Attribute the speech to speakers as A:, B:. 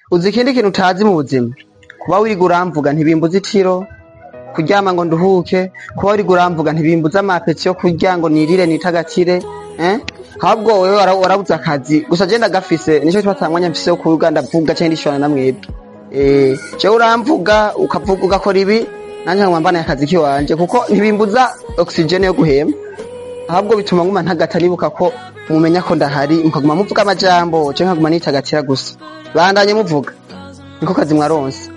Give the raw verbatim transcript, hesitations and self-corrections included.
A: uzi ikindi kintu utazi mu buzima kuba wiriga uramvuga ntibimbuza itiro kuryama ngo nduhuke kuba wiriga uramvuga ntibimbuza amapeti yo kurya ngo nirire nitagakire eh ahubwo wewe warabuze akazi gusa je ndagafise nico twatangwanya mfise yo kuvuga ndavuga cyane ndishona na mwebwe eh je uramvuga ukavuga ugakora ibi nanje nkwambana akazi kiwanje kuko ntibimbuza oxygen yo guhema ahubwo bituma nguma ntagata nibuka ko mumenya ko ndahari mukaguma muvuga amajambo je nkaguma nitagatira gusa bandanye muvuga niko kazi mwaronse